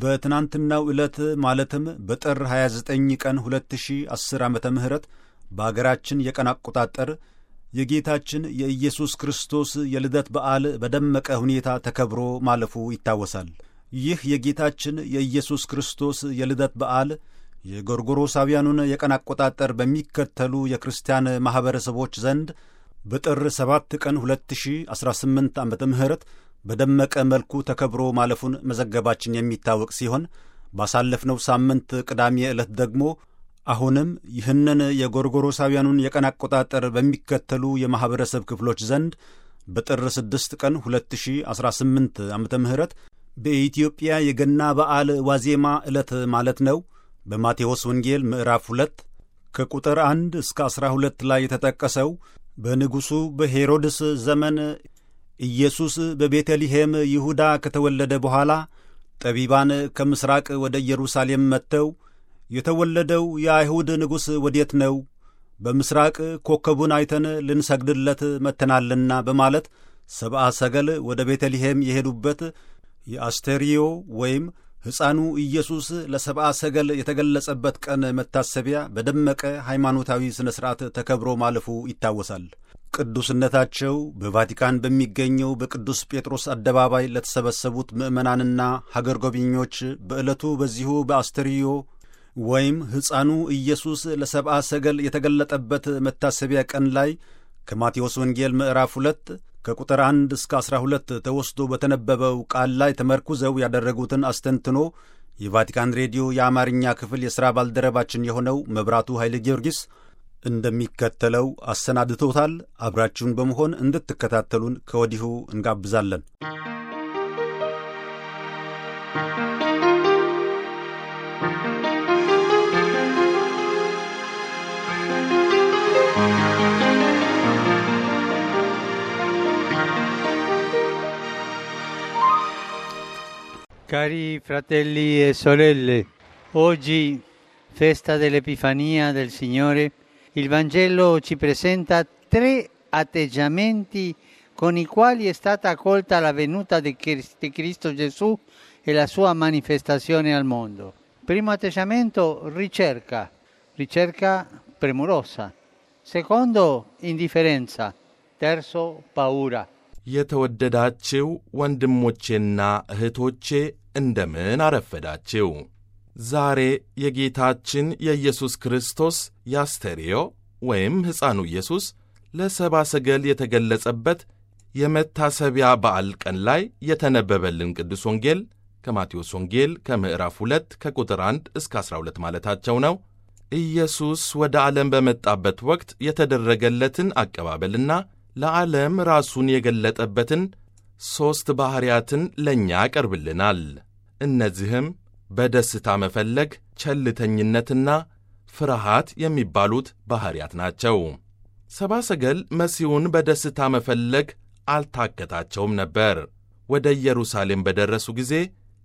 በትናንትናው ዕለት ማለትም በጥር 29 ቀን 2010 ዓመተ ምህረት በአገራችን የቀን አቆጣጠር የጌታችን የኢየሱስ ክርስቶስ የልደት በዓል በደመቀ ሁኔታ ተከብሮ ማለፉ ይታወሳል። ይህ የጌታችን የኢየሱስ ክርስቶስ የልደት በዓል የጎርጎሮሳውያኑን የቀን አቆጣጠር በሚከተሉ የክርስቲያን ማኅበረሰቦች ዘንድ በጥር 7 ቀን 2018 ዓመተ ምህረት በደመቀ መልኩ ተከብሮ ማለፉን መዘገባችን የሚታወቅ ሲሆን ባሳለፍነው ሳምንት ቅዳሜ ዕለት ደግሞ አሁንም ይህንን የጎርጎሮሳውያኑን የቀን አቆጣጠር በሚከተሉ የማኅበረሰብ ክፍሎች ዘንድ በጥር 6 ቀን 2018 ዓመተ ምህረት በኢትዮጵያ የገና በዓል ዋዜማ ዕለት ማለት ነው በማቴዎስ ወንጌል ምዕራፍ 2 ከቁጥር 1 እስከ 12 ላይ የተጠቀሰው በንጉሡ በሄሮድስ ዘመን ኢየሱስ በቤተልሔም ይሁዳ ከተወለደ በኋላ ጠቢባን ከምሥራቅ ወደ ኢየሩሳሌም መጥተው የተወለደው የአይሁድ ንጉሥ ወዴት ነው? በምሥራቅ ኮከቡን አይተን ልንሰግድለት መጥተናልና በማለት ሰብአ ሰገል ወደ ቤተልሔም የሄዱበት የአስተርዮ ወይም ሕፃኑ ኢየሱስ ለሰብአ ሰገል የተገለጸበት ቀን መታሰቢያ በደመቀ ሃይማኖታዊ ሥነ ሥርዓት ተከብሮ ማለፉ ይታወሳል። ቅዱስነታቸው በቫቲካን በሚገኘው በቅዱስ ጴጥሮስ አደባባይ ለተሰበሰቡት ምዕመናንና ሀገር ጎብኚዎች በዕለቱ በዚሁ በአስተርዮ ወይም ሕፃኑ ኢየሱስ ለሰብአ ሰገል የተገለጠበት መታሰቢያ ቀን ላይ ከማቴዎስ ወንጌል ምዕራፍ 2 ከቁጥር 1 እስከ 12 ተወስዶ በተነበበው ቃል ላይ ተመርኩዘው ያደረጉትን አስተንትኖ የቫቲካን ሬዲዮ የአማርኛ ክፍል የሥራ ባልደረባችን የሆነው መብራቱ ኃይለ ጊዮርጊስ እንደሚከተለው አሰናድቶታል። አብራችሁን በመሆን እንድትከታተሉን ከወዲሁ እንጋብዛለን። Cari fratelli e sorelle, oggi, festa dell'Epifania del Signore, il Vangelo ci presenta 3 atteggiamenti con i quali è stata accolta la venuta di Cristo Gesù e la sua manifestazione al mondo. Primo atteggiamento, ricerca premurosa. Secondo, indifferenza. Terzo, paura. የተወደዳችሁ ወንድሞቼና እህቶቼ እንደምን አረፈዳችሁ። ዛሬ የጌታችን የኢየሱስ ክርስቶስ የአስተርዮ ወይም ሕፃኑ ኢየሱስ ለሰብአ ሰገል የተገለጸበት የመታሰቢያ በዓል ቀን ላይ የተነበበልን ቅዱስ ወንጌል ከማቴዎስ ወንጌል ከምዕራፍ 2 ከቁጥር 1 እስከ 12 ማለታቸው ነው። ኢየሱስ ወደ ዓለም በመጣበት ወቅት የተደረገለትን አቀባበልና ለዓለም ራሱን የገለጠበትን 3 ባሕርያትን ለእኛ ያቀርብልናል። እነዚህም በደስታ መፈለግ፣ ቸልተኝነትና ፍርሃት የሚባሉት ባሕርያት ናቸው። ሰብአ ሰገል መሲሁን በደስታ መፈለግ አልታከታቸውም ነበር። ወደ ኢየሩሳሌም በደረሱ ጊዜ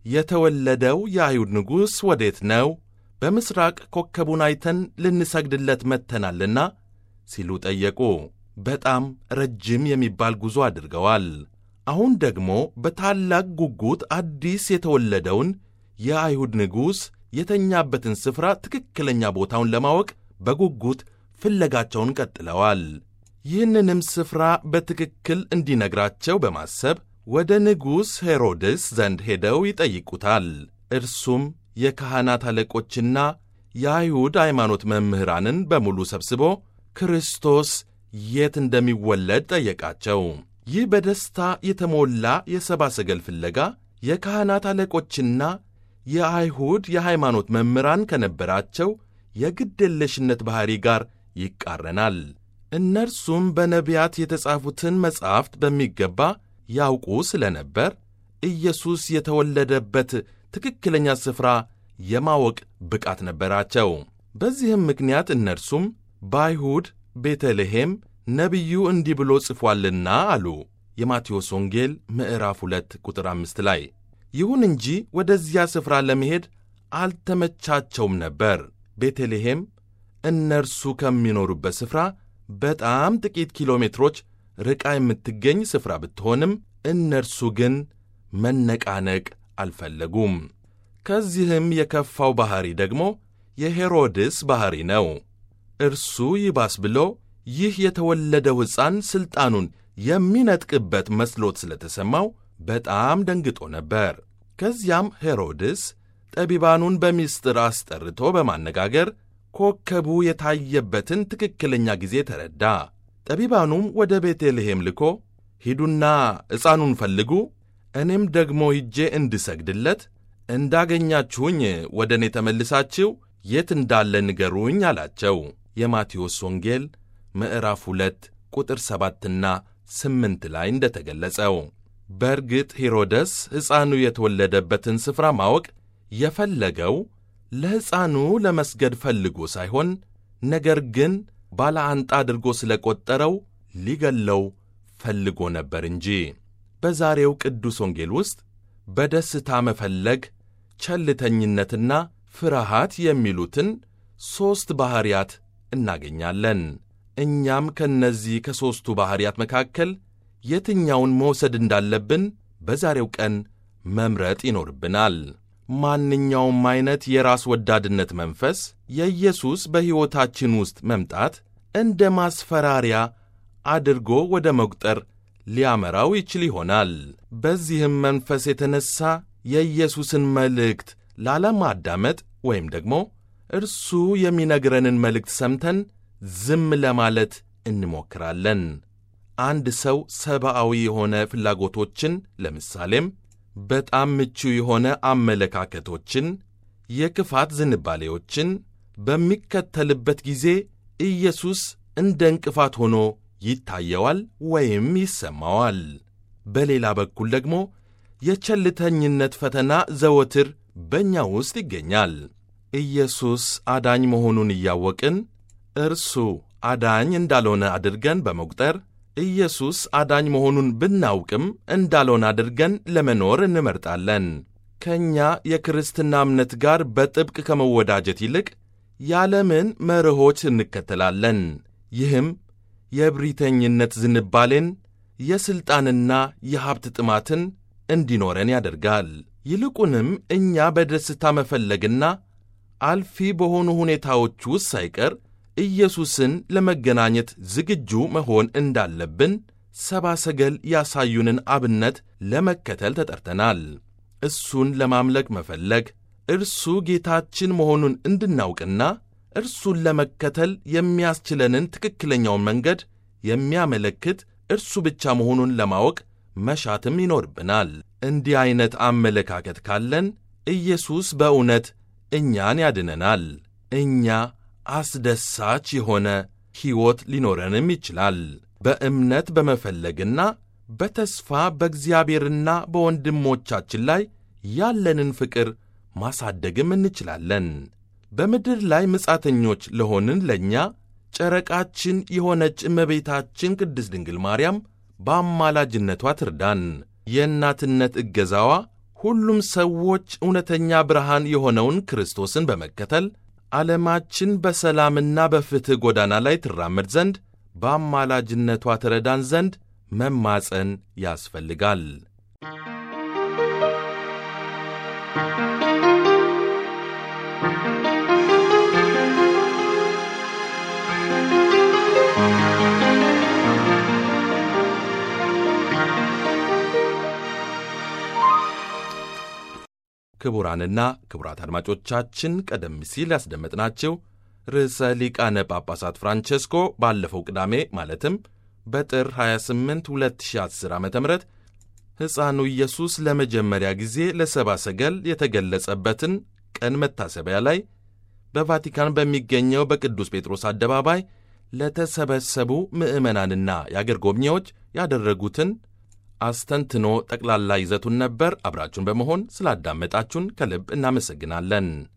የተወለደው የአይሁድ ንጉሥ ወዴት ነው? በምሥራቅ ኮከቡን አይተን ልንሰግድለት መጥተናልና ሲሉ ጠየቁ። በጣም ረጅም የሚባል ጉዞ አድርገዋል። አሁን ደግሞ በታላቅ ጉጉት አዲስ የተወለደውን የአይሁድ ንጉሥ የተኛበትን ስፍራ ትክክለኛ ቦታውን ለማወቅ በጉጉት ፍለጋቸውን ቀጥለዋል። ይህንንም ስፍራ በትክክል እንዲነግራቸው በማሰብ ወደ ንጉሥ ሄሮድስ ዘንድ ሄደው ይጠይቁታል። እርሱም የካህናት አለቆችና የአይሁድ ሃይማኖት መምህራንን በሙሉ ሰብስቦ ክርስቶስ የት እንደሚወለድ ጠየቃቸው። ይህ በደስታ የተሞላ የሰብአ ሰገል ፍለጋ የካህናት አለቆችና የአይሁድ የሃይማኖት መምህራን ከነበራቸው የግድየለሽነት ባሕሪ ጋር ይቃረናል። እነርሱም በነቢያት የተጻፉትን መጻሕፍት በሚገባ ያውቁ ስለ ነበር ኢየሱስ የተወለደበት ትክክለኛ ስፍራ የማወቅ ብቃት ነበራቸው። በዚህም ምክንያት እነርሱም በአይሁድ ቤተልሔም ነቢዩ እንዲህ ብሎ ጽፏልና አሉ። የማቴዎስ ወንጌል ምዕራፍ 2 ቁጥር 5 ላይ። ይሁን እንጂ ወደዚያ ስፍራ ለመሄድ አልተመቻቸውም ነበር። ቤተልሔም እነርሱ ከሚኖሩበት ስፍራ በጣም ጥቂት ኪሎ ሜትሮች ርቃ የምትገኝ ስፍራ ብትሆንም እነርሱ ግን መነቃነቅ አልፈለጉም። ከዚህም የከፋው ባሕሪ ደግሞ የሄሮድስ ባሕሪ ነው። እርሱ ይባስ ብሎ ይህ የተወለደው ሕፃን ሥልጣኑን የሚነጥቅበት መስሎት ስለተሰማው በጣም ደንግጦ ነበር። ከዚያም ሄሮድስ ጠቢባኑን በምስጢር አስጠርቶ በማነጋገር ኮከቡ የታየበትን ትክክለኛ ጊዜ ተረዳ። ጠቢባኑም ወደ ቤተልሔም ልኮ ሂዱና ሕፃኑን ፈልጉ፣ እኔም ደግሞ ሂጄ እንድሰግድለት እንዳገኛችሁኝ ወደ እኔ ተመልሳችሁ የት እንዳለ ንገሩኝ አላቸው። የማቴዎስ ወንጌል ምዕራፍ 2 ቁጥር 7ና 8 ላይ እንደተገለጸው። በእርግጥ ሄሮደስ ሕፃኑ የተወለደበትን ስፍራ ማወቅ የፈለገው ለሕፃኑ ለመስገድ ፈልጎ ሳይሆን ነገር ግን ባለአንጣ አድርጎ ስለቈጠረው ሊገለው ፈልጎ ነበር እንጂ። በዛሬው ቅዱስ ወንጌል ውስጥ በደስታ መፈለግ፣ ቸልተኝነትና ፍርሃት የሚሉትን 3 ባሕርያት እናገኛለን። እኛም ከእነዚህ ከሦስቱ ባሕርያት መካከል የትኛውን መውሰድ እንዳለብን በዛሬው ቀን መምረጥ ይኖርብናል። ማንኛውም ዓይነት የራስ ወዳድነት መንፈስ የኢየሱስ በሕይወታችን ውስጥ መምጣት እንደ ማስፈራሪያ አድርጎ ወደ መቁጠር ሊያመራው ይችል ይሆናል። በዚህም መንፈስ የተነሣ የኢየሱስን መልእክት ላለማዳመጥ ወይም ደግሞ እርሱ የሚነግረንን መልእክት ሰምተን ዝም ለማለት እንሞክራለን። አንድ ሰው ሰብአዊ የሆነ ፍላጎቶችን ለምሳሌም በጣም ምቹ የሆነ አመለካከቶችን፣ የክፋት ዝንባሌዎችን በሚከተልበት ጊዜ ኢየሱስ እንደ እንቅፋት ሆኖ ይታየዋል ወይም ይሰማዋል። በሌላ በኩል ደግሞ የቸልተኝነት ፈተና ዘወትር በእኛ ውስጥ ይገኛል። ኢየሱስ አዳኝ መሆኑን እያወቅን እርሱ አዳኝ እንዳልሆነ አድርገን በመቁጠር ኢየሱስ አዳኝ መሆኑን ብናውቅም እንዳልሆነ አድርገን ለመኖር እንመርጣለን። ከእኛ የክርስትና እምነት ጋር በጥብቅ ከመወዳጀት ይልቅ የዓለምን መርሆች እንከተላለን። ይህም የእብሪተኝነት ዝንባሌን፣ የሥልጣንና የሀብት ጥማትን እንዲኖረን ያደርጋል። ይልቁንም እኛ በደስታ መፈለግና አልፊ በሆኑ ሁኔታዎች ውስጥ ሳይቀር ኢየሱስን ለመገናኘት ዝግጁ መሆን እንዳለብን ሰብአ ሰገል ያሳዩንን አብነት ለመከተል ተጠርተናል። እሱን ለማምለክ መፈለግ እርሱ ጌታችን መሆኑን እንድናውቅና እርሱን ለመከተል የሚያስችለንን ትክክለኛውን መንገድ የሚያመለክት እርሱ ብቻ መሆኑን ለማወቅ መሻትም ይኖርብናል። እንዲህ ዐይነት አመለካከት ካለን ኢየሱስ በእውነት እኛን ያድነናል። እኛ አስደሳች የሆነ ሕይወት ሊኖረንም ይችላል። በእምነት በመፈለግና በተስፋ በእግዚአብሔርና በወንድሞቻችን ላይ ያለንን ፍቅር ማሳደግም እንችላለን። በምድር ላይ ምጻተኞች ለሆንን ለእኛ ጨረቃችን የሆነች እመቤታችን ቅድስት ድንግል ማርያም በአማላጅነቷ ትርዳን። የእናትነት እገዛዋ ሁሉም ሰዎች እውነተኛ ብርሃን የሆነውን ክርስቶስን በመከተል ዓለማችን በሰላምና በፍትሕ ጎዳና ላይ ትራመድ ዘንድ በአማላጅነቷ ትረዳን ዘንድ መማፀን ያስፈልጋል። ክቡራንና ክቡራት አድማጮቻችን ቀደም ሲል ያስደመጥናቸው ርዕሰ ሊቃነ ጳጳሳት ፍራንቼስኮ ባለፈው ቅዳሜ ማለትም በጥር 28 2010 ዓ ም ሕፃኑ ኢየሱስ ለመጀመሪያ ጊዜ ለሰብአ ሰገል የተገለጸበትን ቀን መታሰቢያ ላይ በቫቲካን በሚገኘው በቅዱስ ጴጥሮስ አደባባይ ለተሰበሰቡ ምዕመናንና የአገር ጎብኚዎች ያደረጉትን አስተንትኖ ጠቅላላ ይዘቱን ነበር። አብራችሁን በመሆን ስላዳመጣችሁን ከልብ እናመሰግናለን።